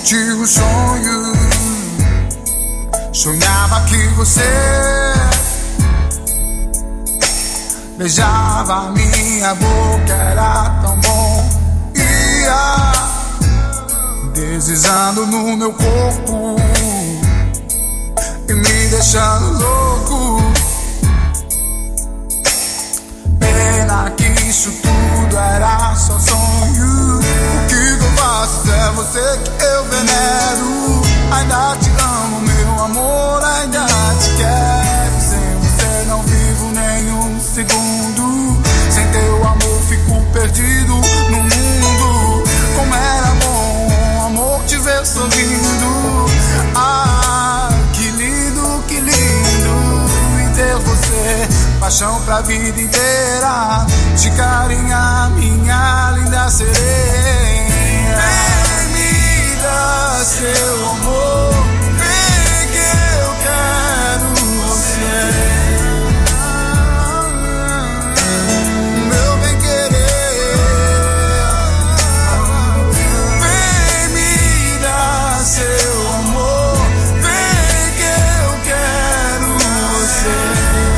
tive um sonho. Sonhava que você beijava minha boca, era tão bom. Ia deslizando no meu corpo e me deixando louco. Pena que isso tudo era só sonho. O que eu faço é você que eu venero. Ainda te amo, meu amor, ainda te quero. Sem você não vivo nenhum segundo. Sem teu amor fico perdido no mundo. Como era bom, amor, te ver sorrindo. Ah, que lindo em ter você. Paixão pra vida inteira. De carinha, minha linda sereia. Vem me dar seu amor. Vem que eu quero você. Meu bem querer. Vem me dar seu amor. Vem que eu quero você.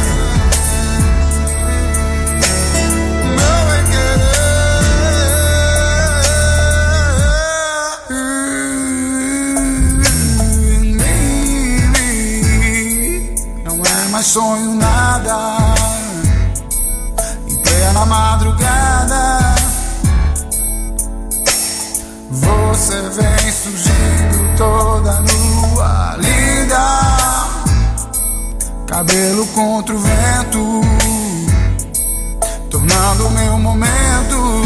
Mas sonho nada. Em plena madrugada você vem surgindo toda nua, linda. Cabelo contra o vento, tornando meu momento.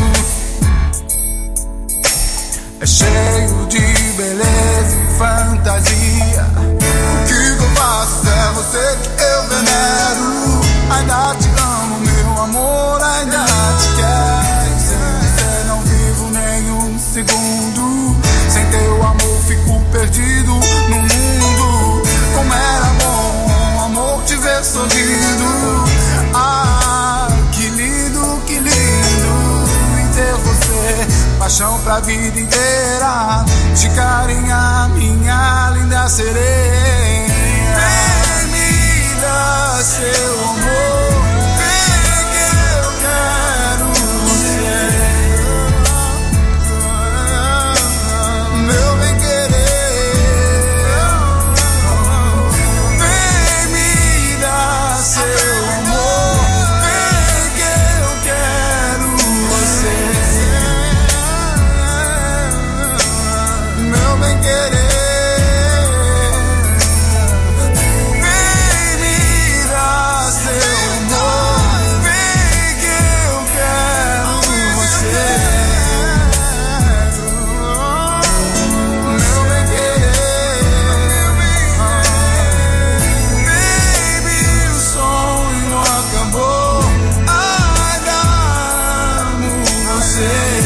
É cheio de beleza e fantasia. O que eu faço é você que eu venero. Ainda te amo, meu amor, ainda te quero. Sem você não vivo nenhum segundo. Sem teu amor fico perdido no mundo. Como era bom, amor, te ver sorrindo. Ah, que lindo em ter você. Paixão pra vida inteira. De carinha, minha linda sereia. Vem me dar seu amor. Vem que eu quero você. Meu bem querer. Vem me dar seu amor. Vem que eu quero você. Meu bem querer. Vem me dar seu amor. Vem que eu quero você. Meu bem querer. Baby, o sonho acabou. Ainda amo você.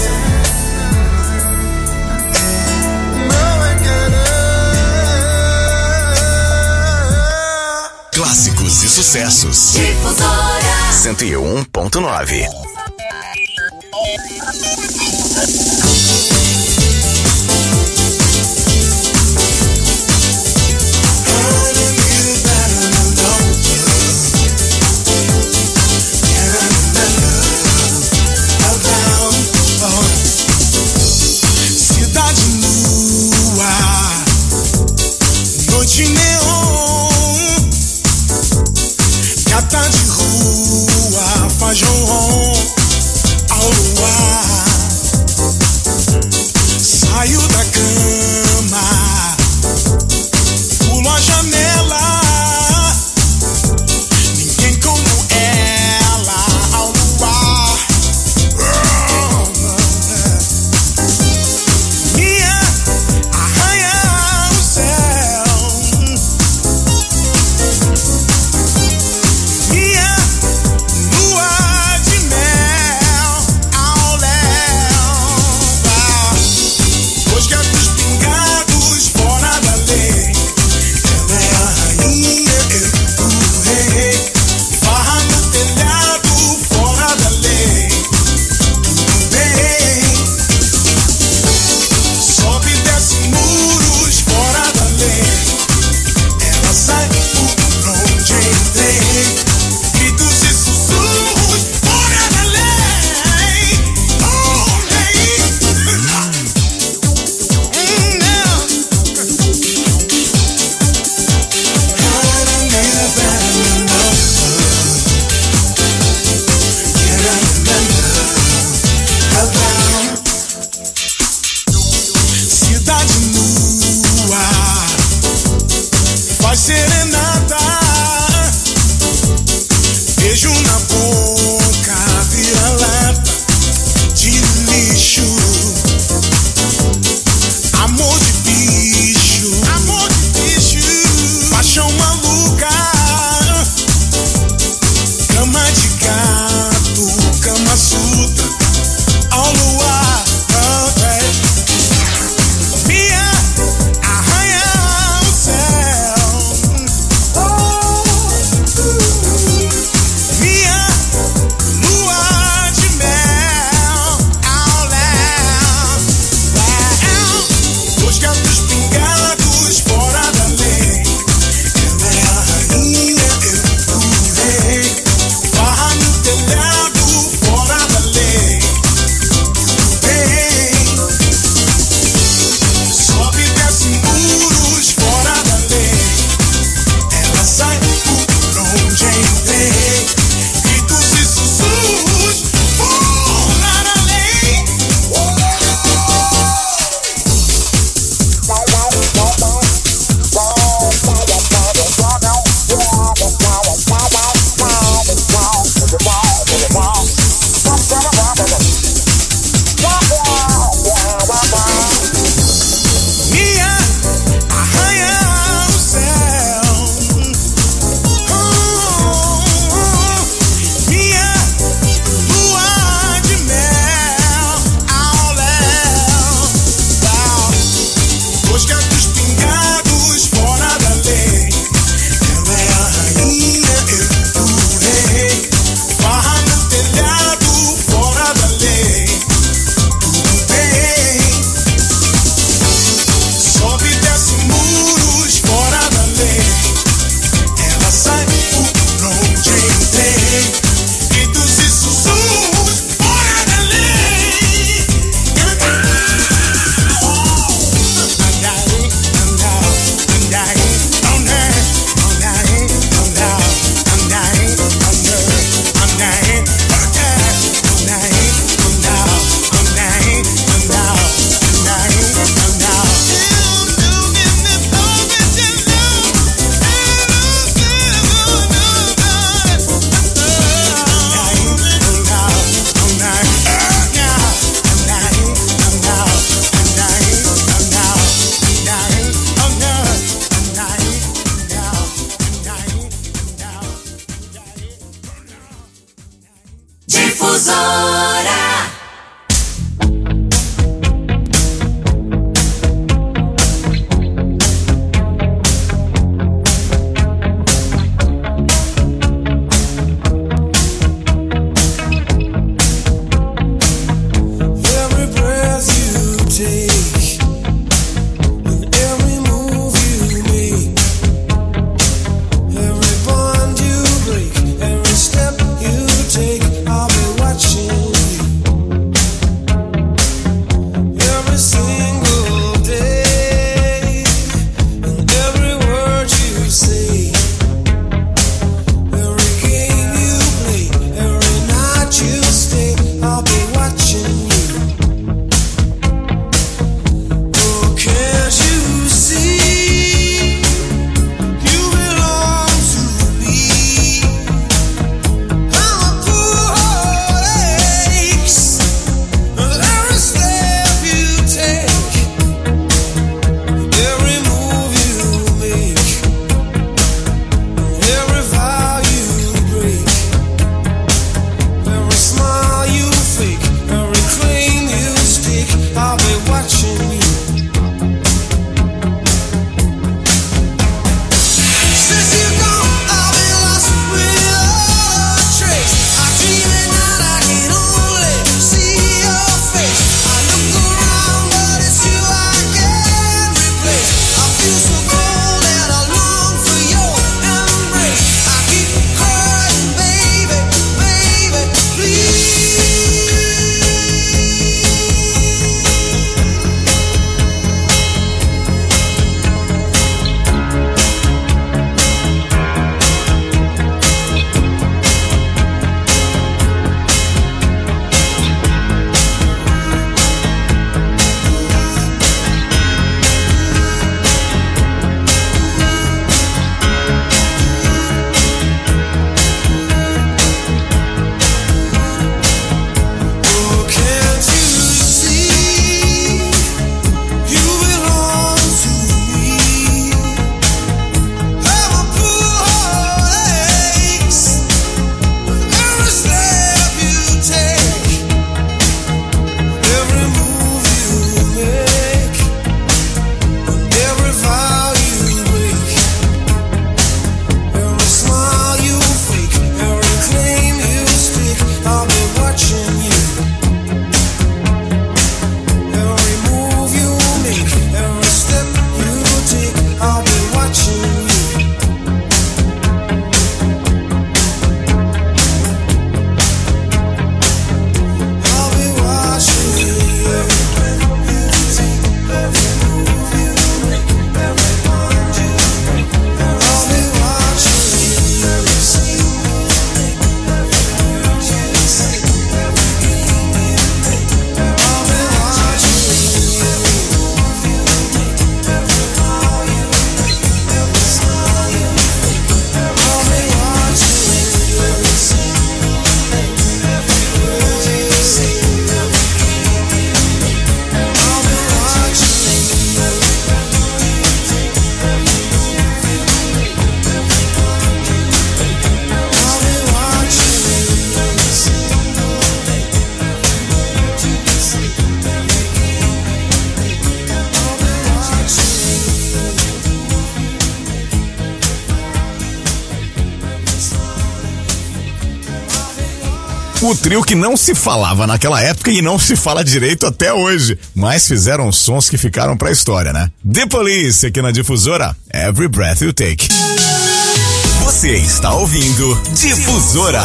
Clássicos e sucessos. Difusora 101.9. Cidade nua, noite neon, gata de rua, faz ronron ao luar. Saio da cama, pulo a janela. Ninguém como ela ao luar. Minha arranha o céu. I'll be watching you. Since you're gone, I've been lost without a trace. I dream at night, I can only see your face. I look around, but it's you I can't replace. I feel so cold and I long for your embrace. I keep crying, baby, baby, please. O trio que não se falava naquela época e não se fala direito até hoje, mas fizeram sons que ficaram pra história, né? The Police, aqui na Difusora, Every Breath You Take. Você está ouvindo Difusora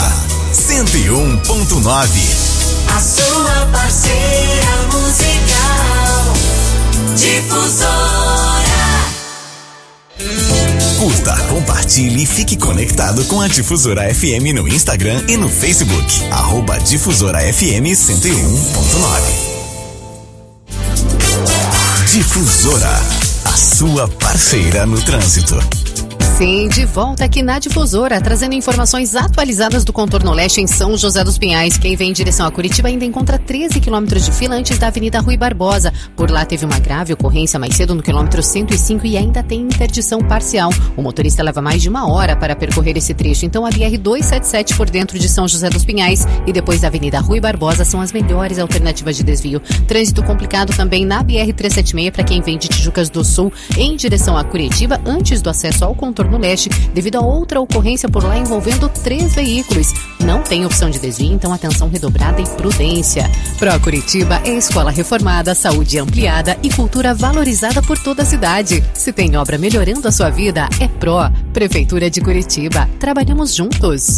101.9. A sua parceira musical, Difusora. Curta, compartilhe e fique conectado com a Difusora FM no Instagram e no Facebook. @Difusora FM 101.9. Difusora, a sua parceira no trânsito. Sim, de volta aqui na Difusora, trazendo informações atualizadas do contorno leste em São José dos Pinhais. Quem vem em direção a Curitiba ainda encontra 13 quilômetros de fila antes da Avenida Rui Barbosa. Por lá teve uma grave ocorrência mais cedo no quilômetro 105 e ainda tem interdição parcial. O motorista leva mais de 1 hora para percorrer esse trecho. Então a BR-277 por dentro de São José dos Pinhais e depois da Avenida Rui Barbosa são as melhores alternativas de desvio. Trânsito complicado também na BR-376 para quem vem de Tijucas do Sul em direção a Curitiba antes do acesso ao contorno no leste, devido a outra ocorrência por lá envolvendo 3 veículos. Não tem opção de desvio, então atenção redobrada e prudência. Pro Curitiba é escola reformada, saúde ampliada e cultura valorizada por toda a cidade. Se tem obra melhorando a sua vida, é Pro. Prefeitura de Curitiba. Trabalhamos juntos.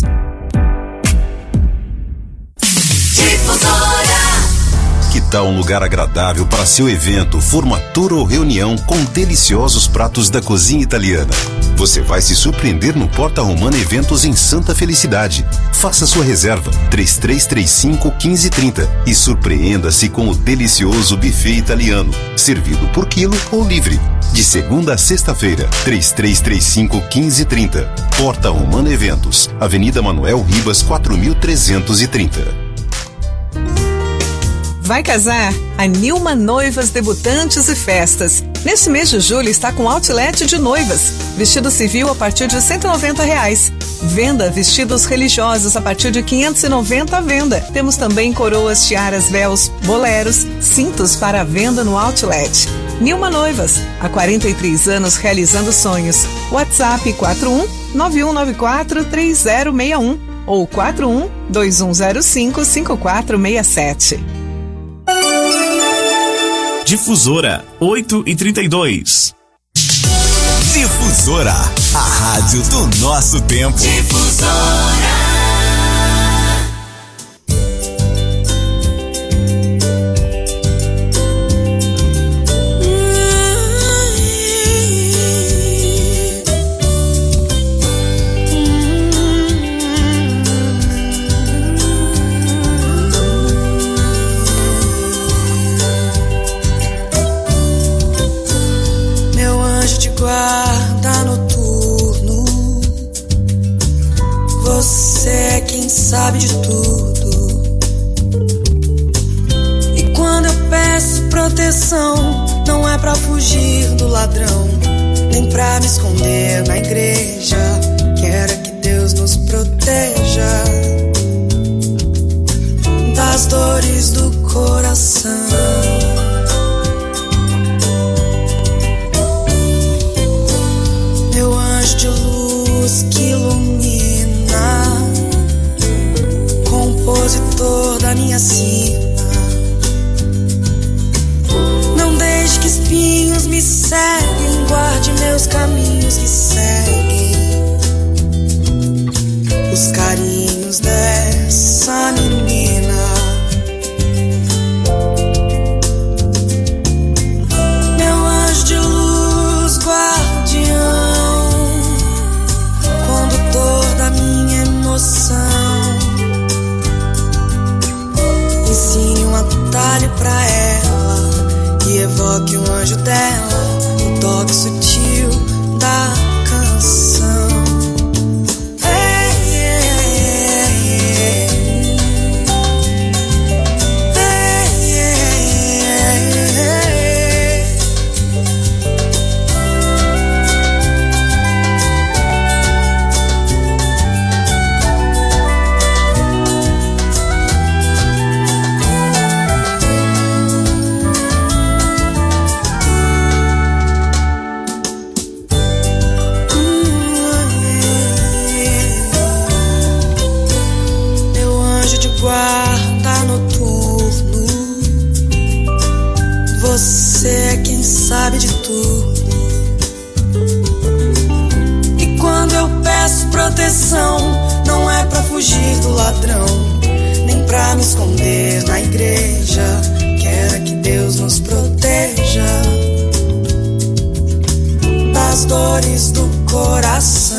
Que tal um lugar agradável para seu evento, formatura ou reunião com deliciosos pratos da cozinha italiana? Você vai se surpreender no Porta Romana Eventos em Santa Felicidade. Faça sua reserva 3335-1530 e surpreenda-se com o delicioso buffet italiano, servido por quilo ou livre. De segunda a sexta-feira, 3335-1530. Porta Romana Eventos, Avenida Manuel Ribas 4330. Vai casar? A Nilma Noivas, Debutantes e Festas. Neste mês de julho está com outlet de noivas. Vestido civil a partir de R$190. Venda vestidos religiosos a partir de R$590 à venda. Temos também coroas, tiaras, véus, boleros, cintos para venda no Outlet. Nilma Noivas, há 43 anos realizando sonhos. WhatsApp 41-9194-3061 ou 41-2105-5467. Difusora 8h32. Difusora, a rádio do nosso tempo. Difusora. Guarda noturno, você é quem sabe de tudo. E quando eu peço proteção, não é pra fugir do ladrão, nem pra me esconder na igreja. Quero que Deus nos proteja das dores do coração. De luz que ilumina, compositor da minha sina, não deixe que espinhos me ceguem, guarde meus caminhos que seguem os carinhos dessa menina. Meu anjo de luz, guardião, da minha emoção, ensine um atalho pra ela e evoque um anjo dela, o toque sutil da canção. Guarda noturno, você é quem sabe de tudo. E quando eu peço proteção, não é pra fugir do ladrão, nem pra me esconder na igreja. Quero que Deus nos proteja das dores do coração.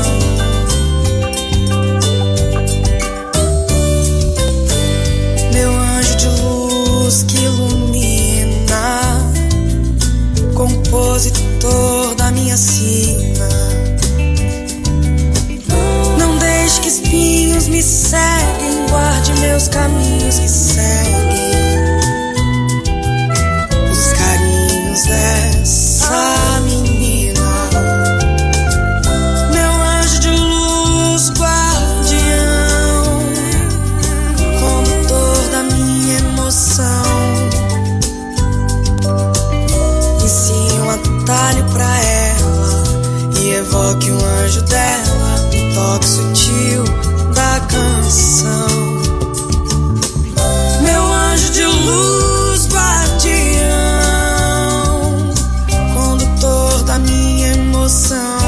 Que ilumina, compositor da minha sina, não deixe que espinhos me ceguem, guarde meus caminhos que seguem os carinhos dessa menina. Meu anjo de luz, guardião, condutor da minha emoção, ensine um atalho pra ela e evoque um anjo dela, um toque sutil da canção. Meu anjo de luz, guardião, condutor da minha emoção,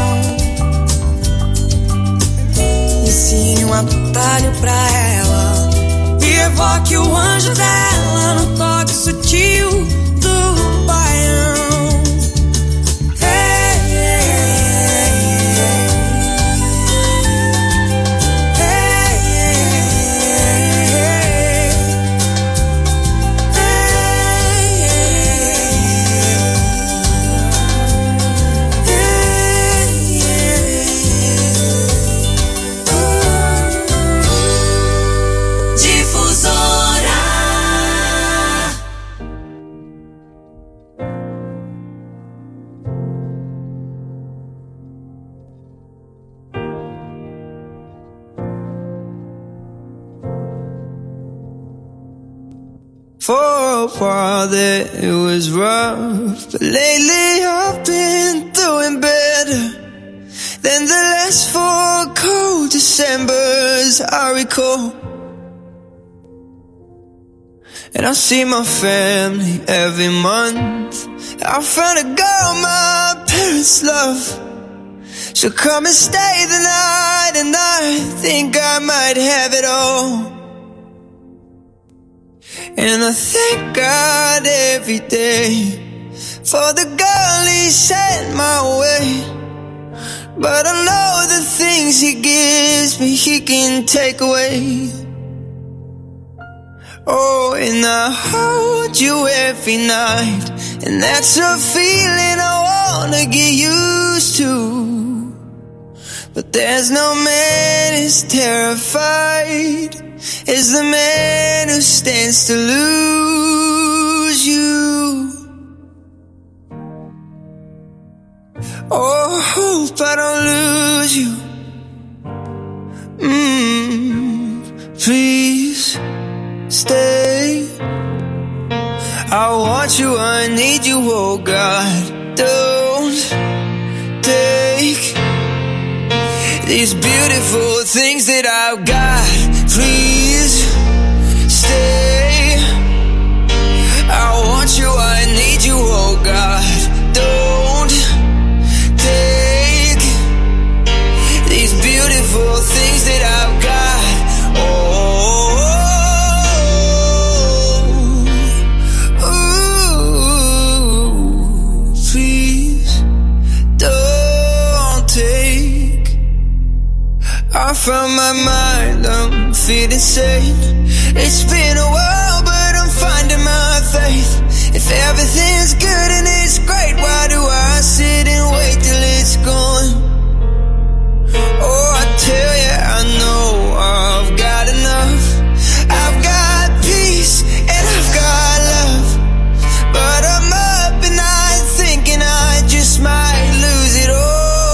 ensine um atalho pra ela e evoque o anjo dela no toque sutil do baião. For a while there it was rough, but lately I've been doing better than the last 4 cold Decembers I recall. And I see my family every month. I found a girl my parents love. She'll come and stay the night, and I think I might have it all. And I thank God every day for the girl He sent my way. But I know the things He gives me He can take away. Oh, and I hold you every night, and that's a feeling I wanna get used to. But there's no man as terrified as the man who stands to lose you. Oh, hope I don't lose you. Please stay. I want you, I need you, oh God. Don't take these beautiful things that I've got. Please stay. I want you, I need you, oh God. Don't take these beautiful things that I've got. I found my mind, I'm feeling sane. It's been a while, but I'm finding my faith. If everything's good and it's great, why do I sit and wait till it's gone? Oh, I tell you, I know I've got enough. I've got peace and I've got love, but I'm up at night thinking I just might lose it all.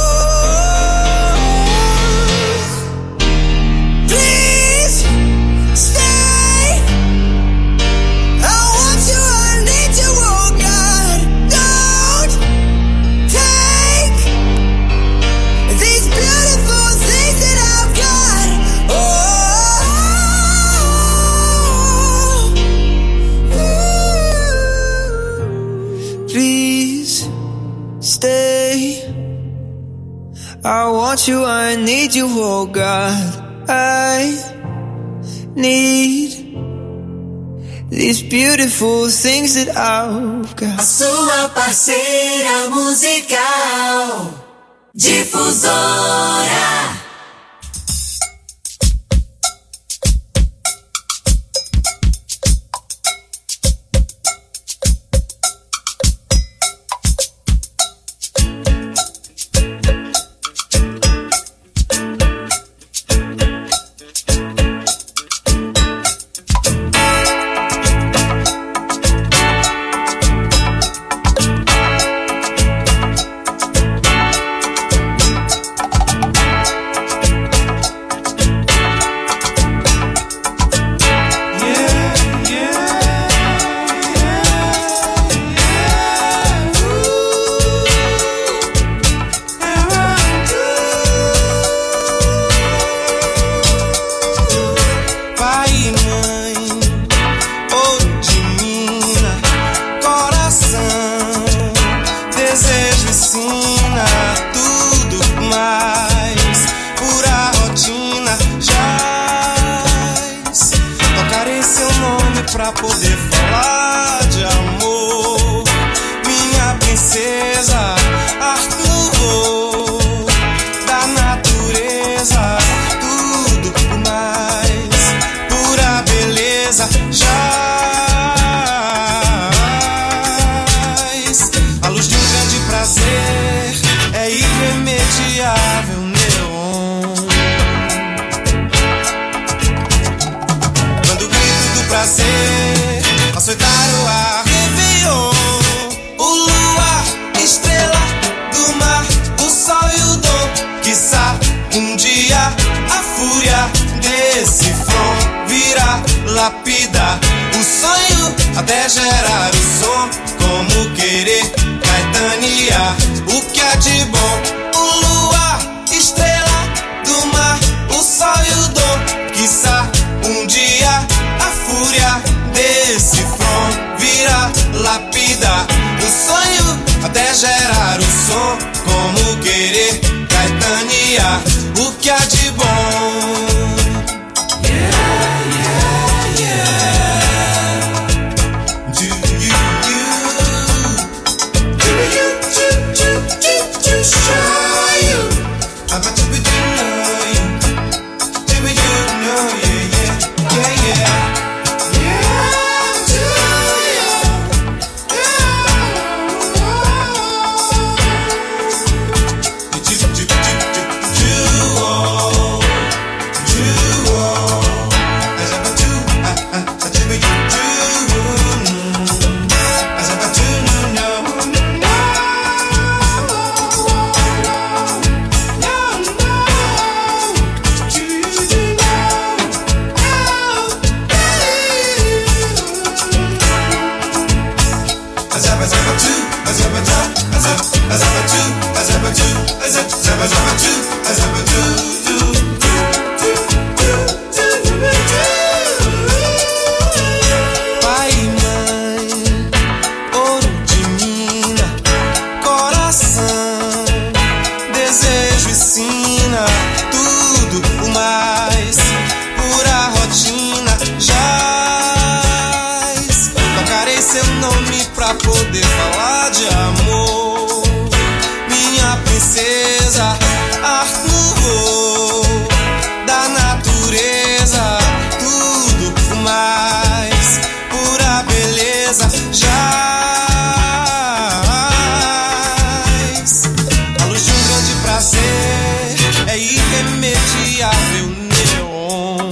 I want you, I need you, oh God. I need these beautiful things that I've got. A sua parceira musical, Difusora. Pra poder falar de amor, minha princesa, Arthur, da natureza, tudo mais, pura beleza, jaz. A luz de um grande prazer é irremediável, neon. Quando o grito do prazer açoitar o ar, Réveillon, o luar, estrela do mar, o sol e o dom. Quiçá um dia a fúria desse flor virá lapidar o sonho até gerar o som, como querer caetanear o que há de bom. O luar, estrela do mar, o sol e o dom, quiçá um dia a fúria desse front virá lapidar o sonho até gerar o som, como querer caetanear o que há de bom. Pai e mãe, ouro de mina, coração, desejo e sina, tudo o mais, pura rotina, jaz. Tocarei seu nome pra poder falar de amor, minha princesa, Art Nouveau da natureza, tudo o mais, pura beleza, jaz. A luz de um grande prazer é irremediável neon.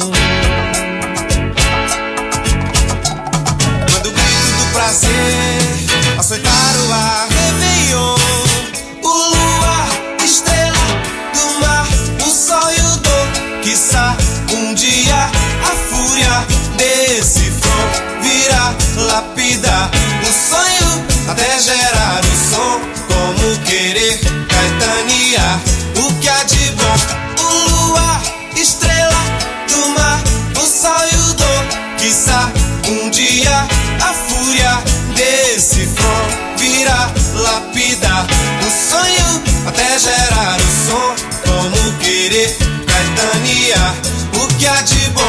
Quando o grito do prazer açoitar o ar, Réveillon, o luar, estrela do mar, o sol e o dom, quiçá um dia a fúria desse front virá lapidar o sonho até gerar o som, como querer caetanear o que há de bom. O luar, estrela do mar, o sol e o dom, quiçá um dia a fúria desse front virá lapidar o sonho até gerar o som, como querer caetanear o que há de bom.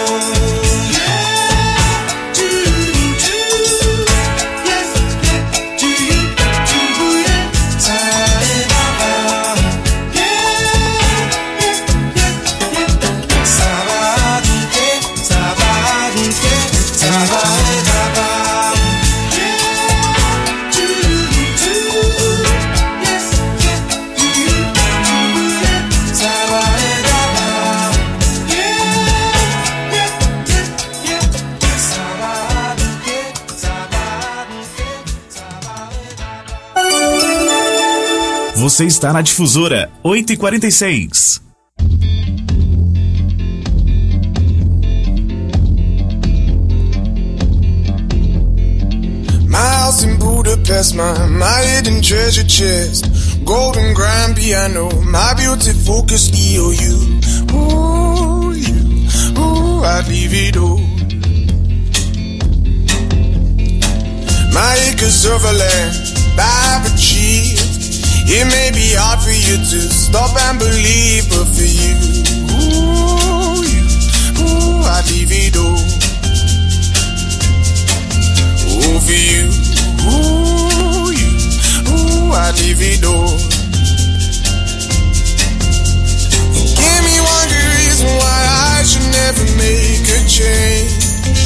Você está na Difusora 8h46. My house in Budapest, my hidden treasure chest, golden grand piano, my beauty focus EOU. Ooh, you, ooh, I'd leave it all. My acres of land I've achieved. It may be hard for you to stop and believe, but for you, ooh, I'd leave it all. Oh, for you, ooh, I'd leave it all. Give me one good reason why I should never make a change.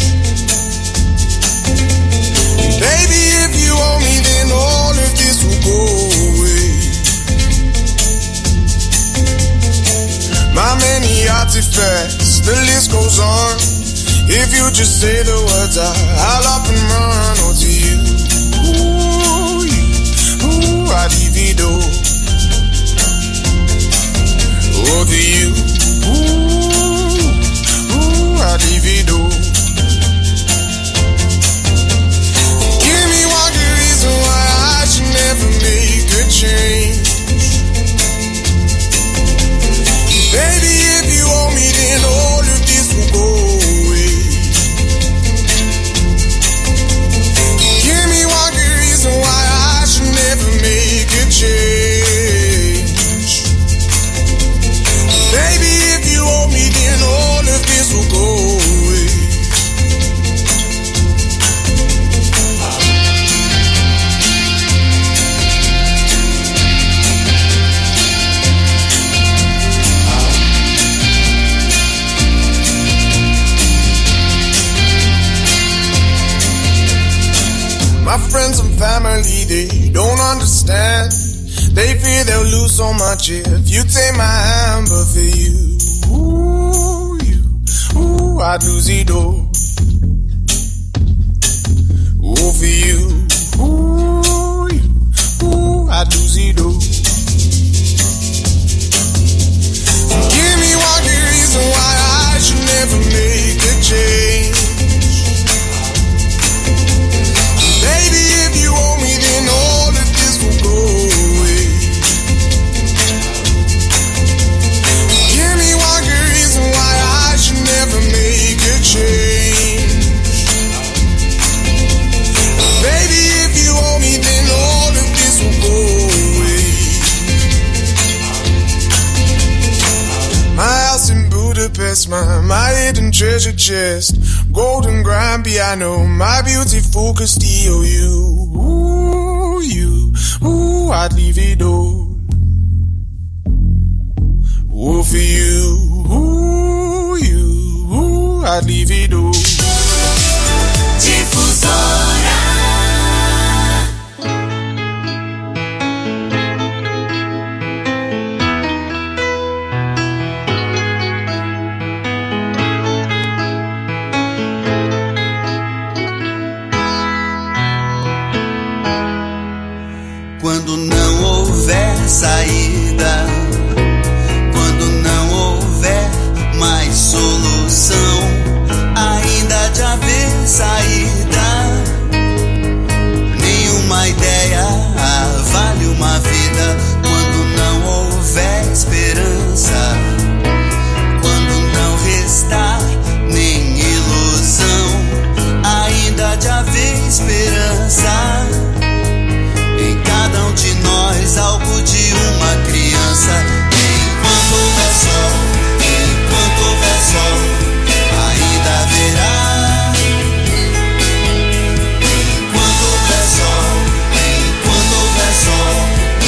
Baby, if you owe me, then all of this will go away. My many artifacts, the list goes on. If you just say the words, I'll up and run. Oh, to you, ooh, I'd leave it all. Oh, to you, ooh, I'd leave it all. family, they don't understand. They fear they'll lose so much if you take my hand, but for you, I'd lose it all. Oh, for you, I'd lose it all. Give me one good reason why I should never make a change. Baby, if you owe me, then all of this will go away. Give me one good reason why I should never make a change. Baby, if you owe me, then all of this will go away. My house in Budapest, my hidden treasure chest, golden grand piano, my beautiful Castillo. I'd leave it all. Oh, for you, I'd leave it all. Difusora. Quando não houver saída, quando não houver mais solução, ainda de haver saída, nenhuma ideia vale uma vida. Quando não houver esperança, quando não restar nem ilusão, ainda de haver esperança. Em cada um de nós, algo de uma criança. Enquanto houver sol, enquanto houver sol, ainda haverá. Enquanto houver sol, enquanto houver sol.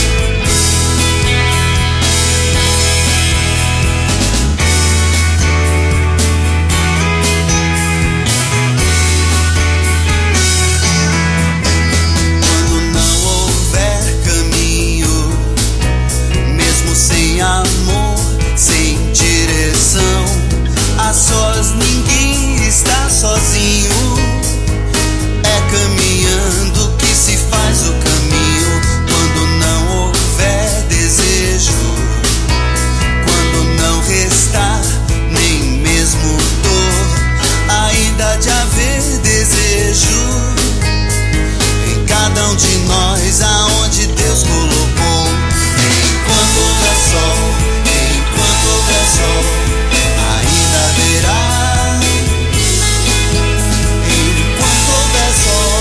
Sem amor, sem direção, a sós ninguém está sozinho. É caminhando que se faz o caminho. Quando não houver desejo, quando não restar nem mesmo dor, ainda de haver desejo. Em cada um de nós, aonde Deus colocou. Enquanto houver sol, enquanto houver sol, ainda haverá. Enquanto houver sol.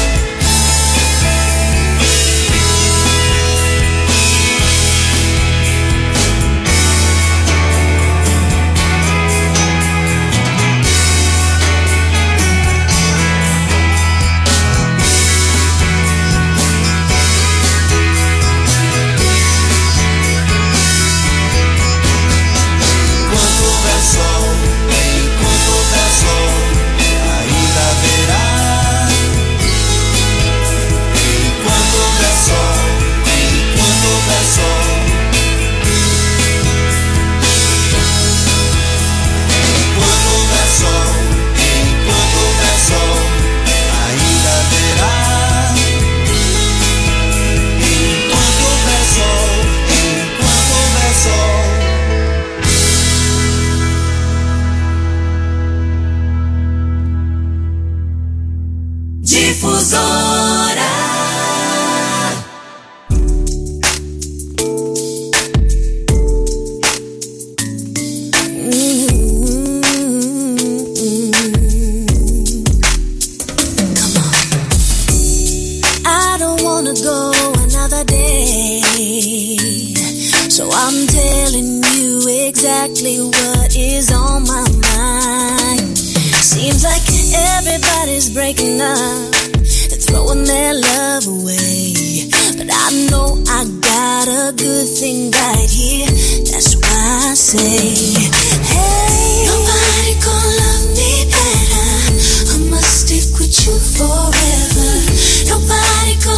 exactly what is on my mind. Seems like everybody's breaking up and throwing their love away, but I know I got a good thing right here. That's why I say, hey, nobody gonna love me better. I must stick with you forever. Nobody gonna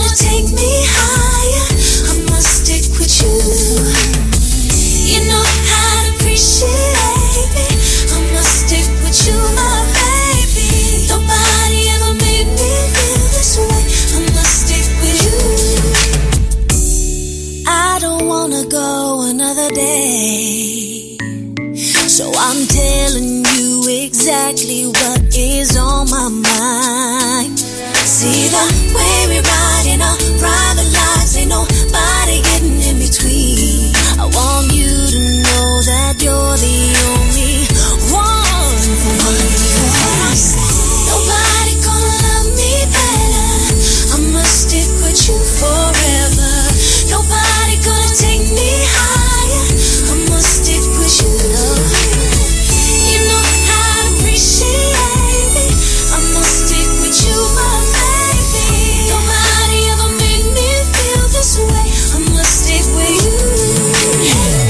day. So I'm telling you exactly what is on my mind. See the way we ride in our private lives, ain't nobody getting in between. I want you to know that you're the only one for me. Nobody gonna love me better. I must stick with you forever. Nobody gonna take me higher. I must stick with you. You know how to appreciate me. I must stick with you, my baby. Nobody ever made me feel this way. I must stick with you. And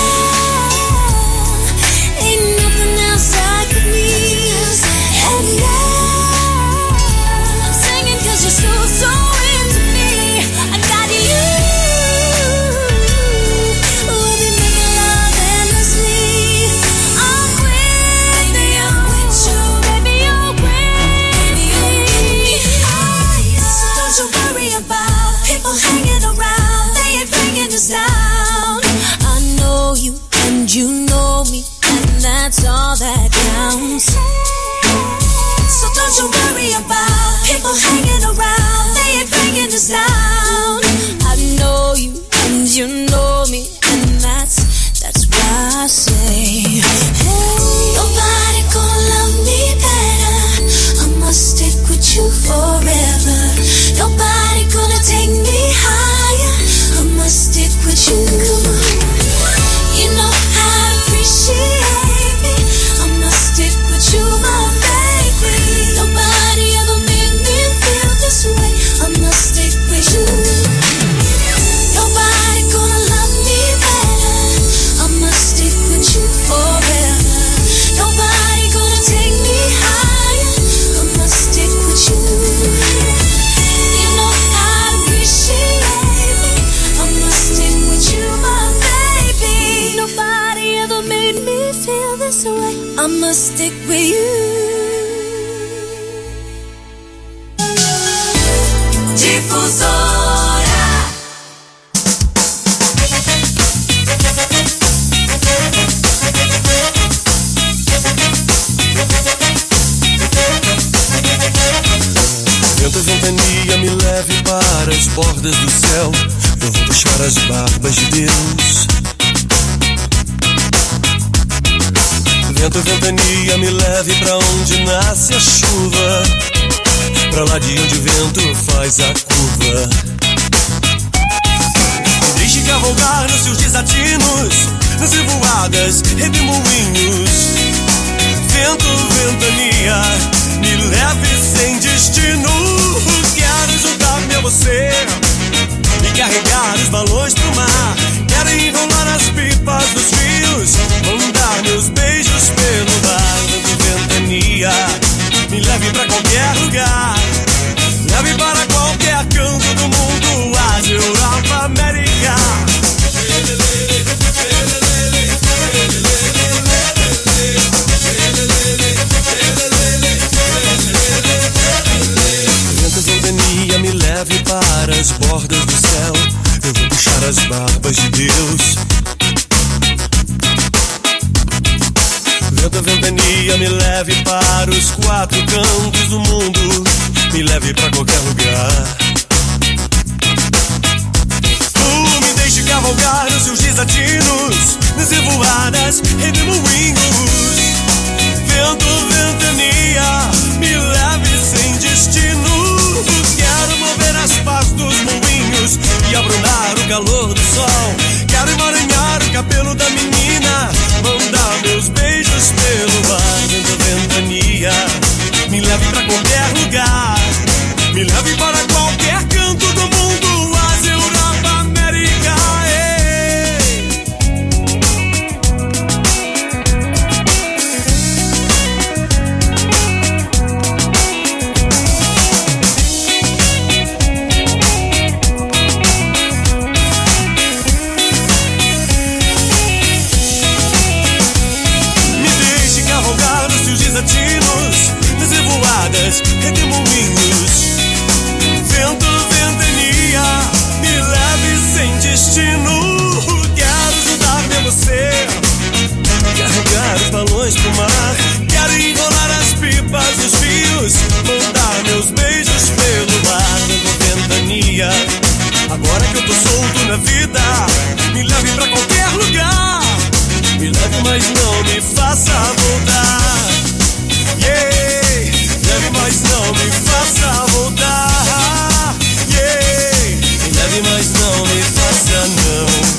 ain't nothing else I could need. And I'm singing 'cause you're so into me. I got you. We'll be making love endlessly. I'm with you, baby, you're with me. So don't you worry about people hanging around. They ain't bringing us down. I know you and you know me, and that's all that counts. So don't you worry about people hanging around. They ain't bringing us down. I know you and you know me, and that's why I say, hey, nobody gonna love me better. I must stick with you forever. Nobody gonna take me higher. I must stick with you. You know how to appreciate me. I must stick with you, my baby. Nobody ever made me feel this way. I must stick with you. Nobody gonna love me better. I must stick with you forever. Nobody gonna take me higher. I must stick with you. You know how to appreciate me. I must stick with you, my baby. Nobody ever made me feel this way. I must stick with you. Difusora. Vento, ventania, me leve para as bordas do céu. Eu vou puxar as barbas de Deus. Vento, ventania, me leve pra onde nasce a chuva, pra lá de onde o vento faz a curva. Me deixe cavalgar nos seus desatinos, nas revoadas, redemoinhos. Vento, ventania, me leve sem destino. Quero juntar-me a você e carregar os balões pro mar. Quero enrolar as pipas dos rios, mandar meus beijos pelo mar. Vento, ventania, me leve pra qualquer lugar. Leve para qualquer canto do mundo, Ásia, Europa, América. Vento, ventania, me leve para as bordas do céu. Eu vou puxar as barbas de Deus. Vento, ventania, me leve para os quatro cantos do mundo. Me leve pra qualquer lugar. Me deixe cavalgar nos seus desatinos, nas revoadas, redemoinhos. Vento, ventania, me leve sem destino. Quero mover as pás dos moinhos e abrunar o calor do sol. Quero emaranhar o cabelo da menina, mandar meus beijos pelo ar. Vento, ventania, me leve pra qualquer lugar. Me leve para qualquer canto do mundo, Ásia, Europa, América. Me deixe cavalgar nos Agora que eu tô solto na vida, me leve pra qualquer lugar. Me leve, mas não me faça voltar. Yeah, leve, mas não me faça voltar. Yeah, me leve, mas não me faça não.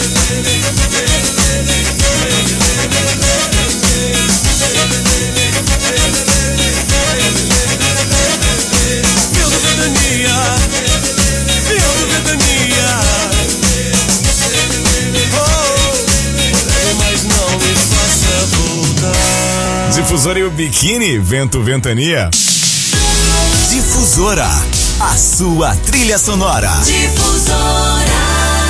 Vindo ventania, vindo ventania. Mas não me faça voltar. Difusora e o Biquíni, Vento Ventania. Difusora, a sua trilha sonora. Difusora.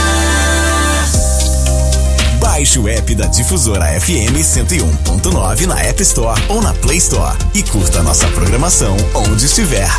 Baixe o app da Difusora FM 101.9 na App Store ou na Play Store e curta nossa programação onde estiver.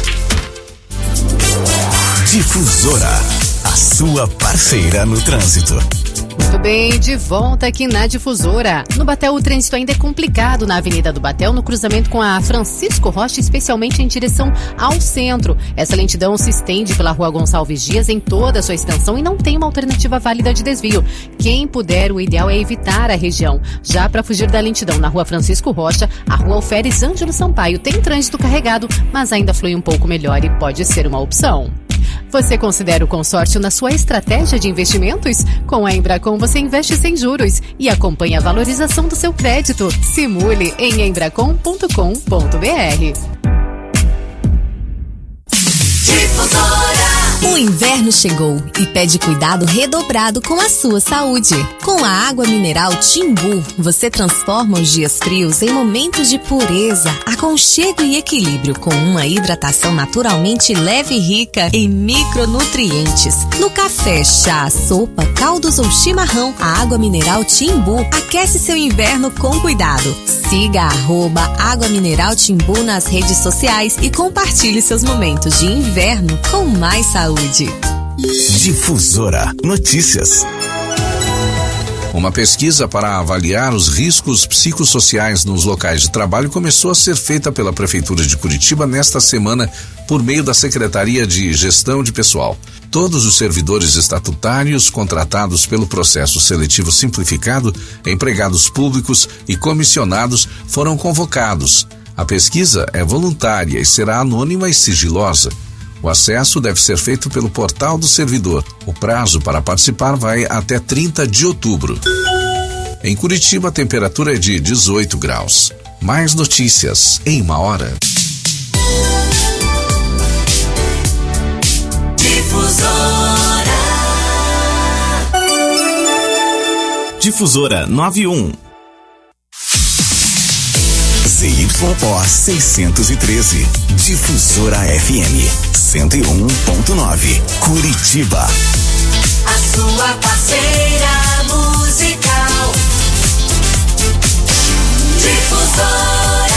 Difusora, a sua parceira no trânsito. Muito bem, de volta aqui na Difusora. No Batel, o trânsito ainda é complicado na Avenida do Batel, no cruzamento com a Francisco Rocha, especialmente em direção ao centro. Essa lentidão se estende pela Rua Gonçalves Dias em toda a sua extensão e não tem uma alternativa válida de desvio. Quem puder, o ideal é evitar a região. Já para fugir da lentidão na Rua Francisco Rocha, a Rua Alferes Ângelo Sampaio tem trânsito carregado, mas ainda flui um pouco melhor e pode ser uma opção. Você considera o consórcio na sua estratégia de investimentos? Com a Embracon você investe sem juros e acompanha a valorização do seu crédito. Simule em embracon.com.br. O inverno chegou e pede cuidado redobrado com a sua saúde. Com a água mineral Timbu, você transforma os dias frios em momentos de pureza, aconchego e equilíbrio, com uma hidratação naturalmente leve e rica em micronutrientes. No café, chá, sopa, caldos ou chimarrão, a água mineral Timbu aquece seu inverno com cuidado. Siga @Água Mineral Timbu nas redes sociais e compartilhe seus momentos de inverno com mais saúde. Difusora Notícias. Uma pesquisa para avaliar os riscos psicossociais nos locais de trabalho começou a ser feita pela Prefeitura de Curitiba nesta semana por meio da Secretaria de Gestão de Pessoal. Todos os servidores estatutários contratados pelo processo seletivo simplificado, empregados públicos e comissionados foram convocados. A pesquisa é voluntária e será anônima e sigilosa. O acesso deve ser feito pelo portal do servidor. O prazo para participar vai até 30 de outubro. Em Curitiba, a temperatura é de 18 graus. Mais notícias em uma hora. Difusora 91. ZYO 613. Difusora FM 101.9. Curitiba. A sua parceira musical. Difusora.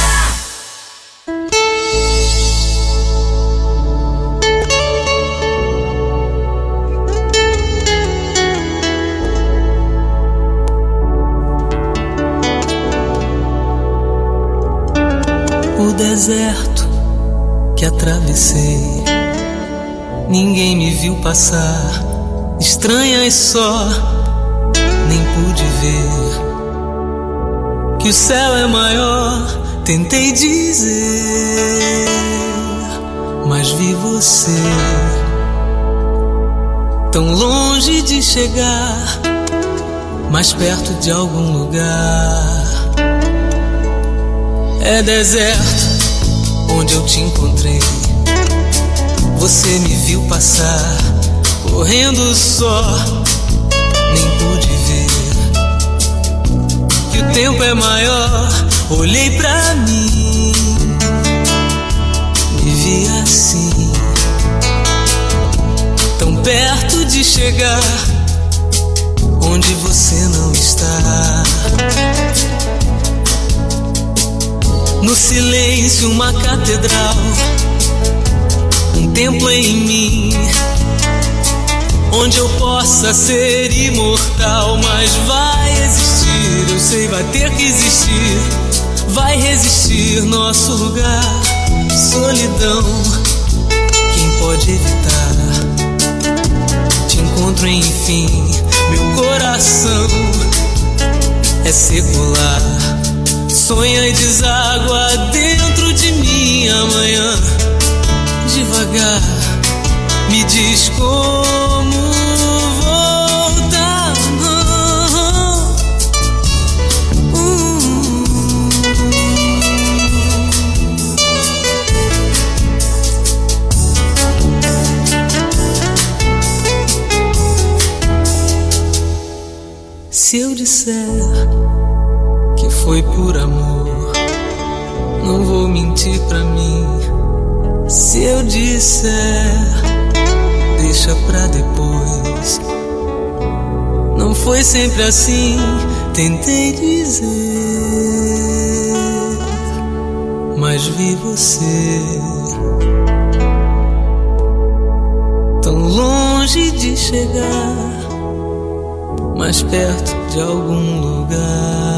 O deserto que atravessei, ninguém me viu passar, estranhas só, nem pude ver que o céu é maior, tentei dizer, mas vi você tão longe de chegar, mais perto de algum lugar. É deserto onde eu te encontrei, você me viu passar, correndo só, nem pude ver que o tempo é maior. Olhei pra mim, me vi assim, tão perto de chegar onde você não está. No silêncio uma catedral, um templo em mim, onde eu possa ser imortal. Mas vai existir, eu sei, vai ter que existir, vai resistir nosso lugar. Solidão, quem pode evitar? outro, enfim. Meu coração é secular, sonha e deságua dentro de mim amanhã. Devagar, me diz como voltar. Se eu disser que foi por amor, não vou mentir pra mim. Se eu disser, deixa pra depois. Não foi sempre assim, tentei dizer, mas vi você tão longe de chegar, mais perto de algum lugar.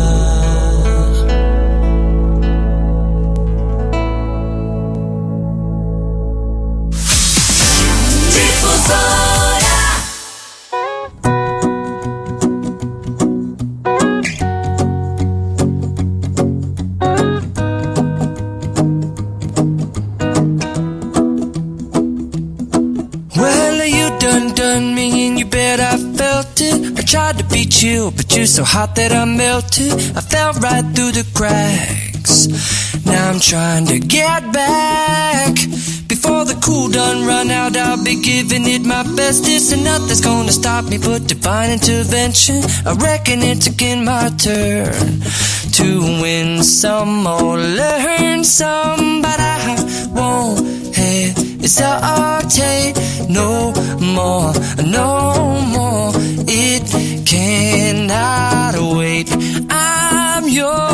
Tried to beat you, but you're so hot that I melted. I fell right through the cracks. Now I'm trying to get back. Before the cool done run out, I'll be giving it my best. This and nothing's gonna stop me but divine intervention. I reckon it's again my turn to win some or learn some, but I won't hesitate no more, no more. It cannot wait. I'm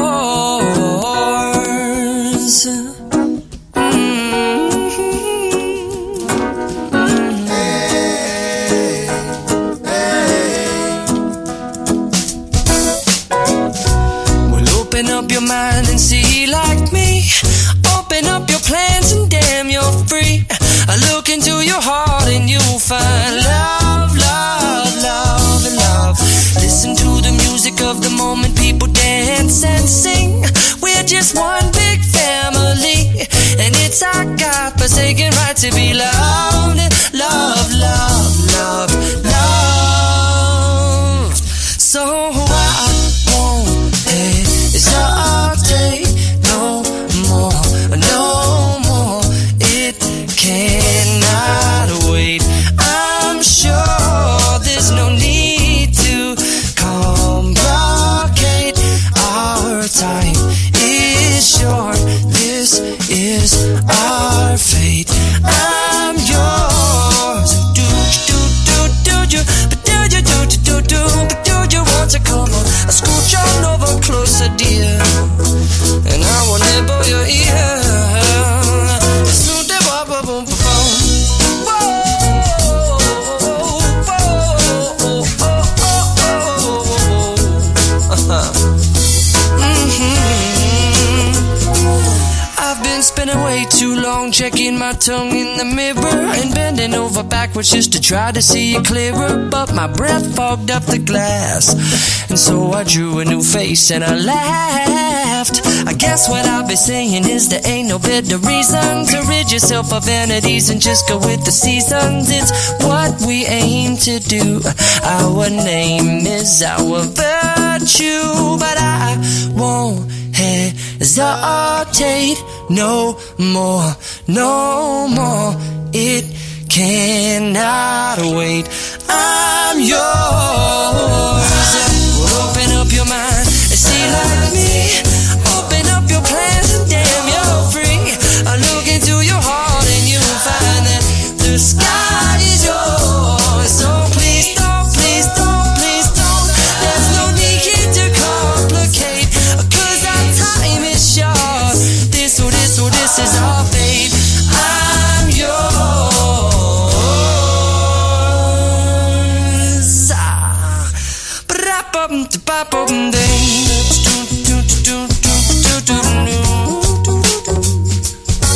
yours. Well, open up your mind and see like me. Open up your plans and damn, you're free. I look into your heart and you'll find love, love, love, and love. Listen to the music of the moment, people dance and sing. We're just one big family, and it's our God-forsaken right to be loved. Love, love, love, love. So I won't hesitate no more, no more. It cannot wait. I'm sure there's no need to complicate. Our time is short. This is our fate. I'm yours. Do you? But do you want to come on? I scooch on over closer, dear, and I will nibble your ear. Spending way too long checking my tongue in the mirror and bending over backwards just to try to see it clearer, but my breath fogged up the glass, and so I drew a new face and I laughed. I guess what I'll be saying is there ain't no better reason to rid yourself of vanities and just go with the seasons. It's what we aim to do. Our name is our virtue, but I won't hesitate no more, no more. It cannot wait. I'm yours. Open up your mind and see like me. Open up your plans and damn, you're free. I look into your heart and you'll find that the sky is yours. So please don't, please don't, please don't. There's no need to complicate, 'cause our time is short. This is our fate. I'm yours.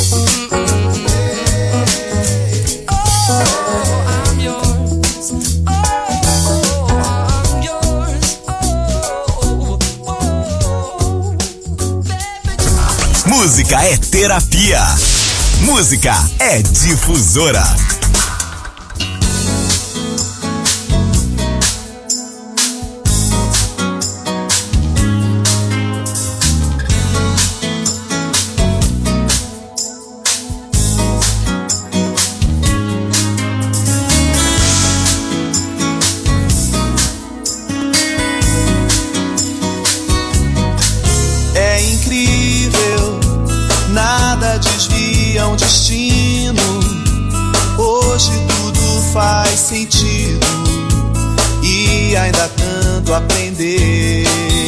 Oh, I'm yours. música é terapia. Música é Difusora. Desvia um destino. Hoje tudo faz sentido e ainda tanto aprender.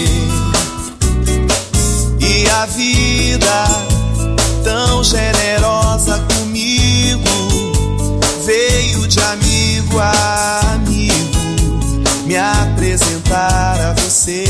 E a vida tão generosa comigo veio de amigo a amigo me apresentar a você.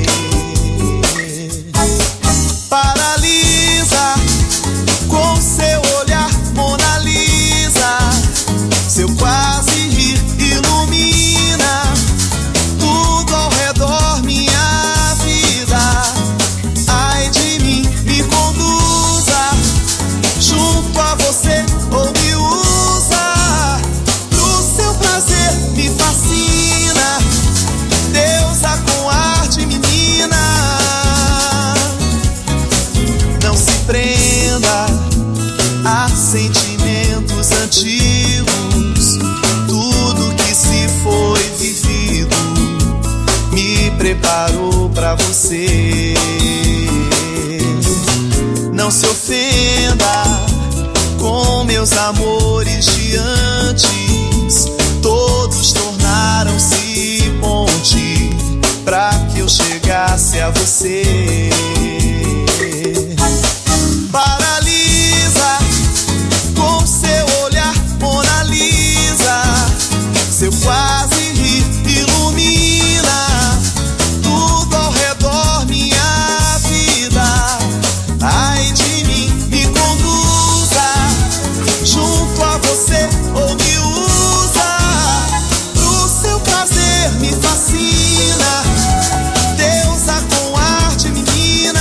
Paralisa com seu olhar, Mona Lisa. Seu quase rir ilumina tudo ao redor, minha vida. Ai de mim, me conduza junto a você ou me usa pro seu prazer, me fascina. Deusa com arte, menina. Não se prenda a sentimentos antigos. Tudo que se foi vivido me preparou pra você. Não se ofenda com meus amores de antes. Todos tornaram-se ponte pra que eu chegasse a você. Paralisa com seu olhar, Mona Lisa. Seu quase rir ilumina tudo ao redor, minha vida. Ai de mim, me conduza junto a você ou me usa pro seu prazer, me fascina. Deusa com arte, menina.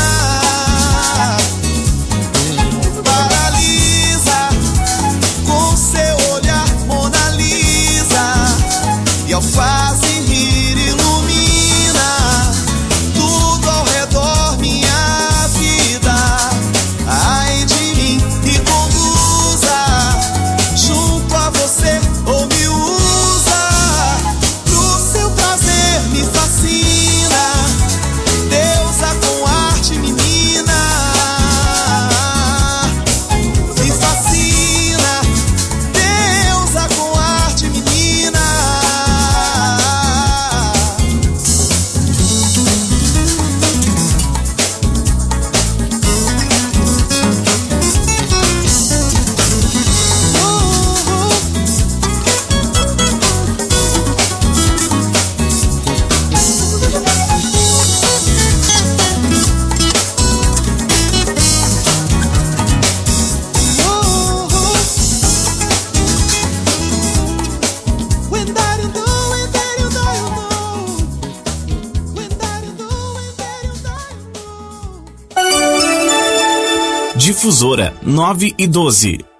Paralisa com seu olhar, Mona Lisa. E ao quase rir ilumina tudo ao redor, minha vida. Ai de mim, me conduza junto a você ou me usa pro seu prazer, me fascina. Deusa com arte, menina. Me fascina. Deusa com arte, menina. Difusora 9 e 12.